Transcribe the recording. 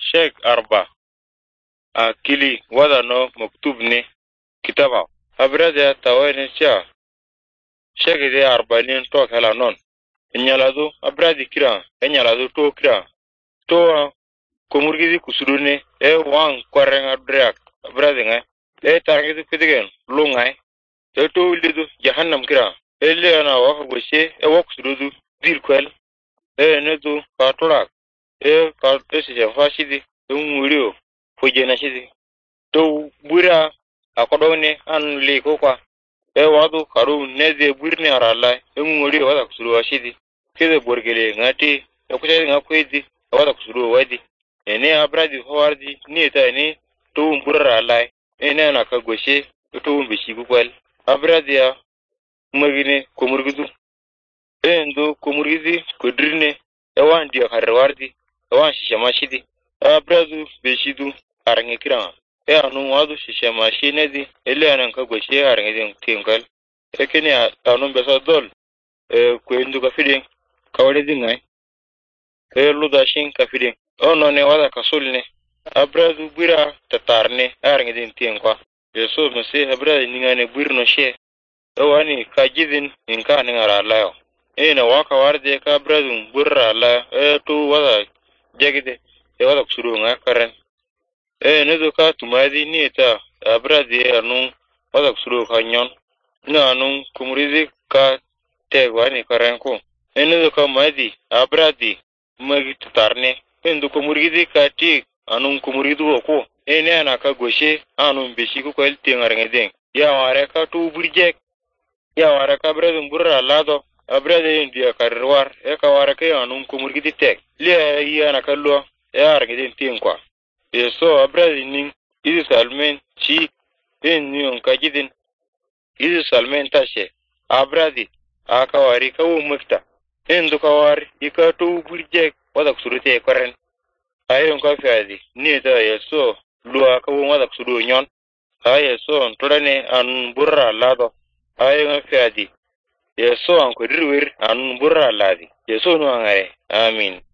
Sheikh Arba akili wada no maktub ni kitaba abrada tawani cha Sheikh de Arba ni to kala non nyalado abradi kira nyalado to kira to komurgizi kusudune wang kwareng adrak abradi nga targizi kidigen lungai to lidu jahannam kira le ana wa goshe wak sududu dirkwel nedu katulak ka tesi fashidi murio fojena shidi to bura akodone an le ko kwa wadu karu neze burni arala murio wada kusuru washidi kede borgele ngati kushedi ngakwedi wada kusuru wadi ne abradi howardi ni ta ni to burra ala ne na ka goshe to bishi bukwal abradi ya magine komurgudu endo komurgizi kodirne wandi harwardi wan shishama shidi abradu beshidu arnge kira anu wadu shishama shinedi ele anan ka goshe arnge den tinkal ekene anu besa dol kwendu ka fidin kawale dingai ludashin ka fidin ono ne wada kasulne abradu bira tatarne arnge den tinkwa yeso mse abradu ningane burno she wani ka gidin inka ne ngara layo ina waka warde ka abradu burra la to wada jagide wada kusuru nga karen nedo ka tumadi ni ta abradi anu wada kusuru kanyon na anu kumurizi ka tegwani karen ko nedo ka madi abradi magi tarne endo kumurizi ka ti anu kumuridu ko ene ana ka goshe anu beshi ko elti ngarngeden ya ware ka tu burjek ya ware ka abradu burra lado abrade india karwar ka ware ka anu kumurizi tek le yana kallo argeden tinkwa so abradi ning izi salmen chi ni on kajidin izi salmen tashe abradi akawari kawu mukta endo kawari ikatu burjek wada kusurute koren ayon ka fiadi ni ta yeso luwa kawu wada kusuru nyon yeso tolane an burra lado ayon fiadi yeso an ko dirwir an burra ladi yeso no ngare amin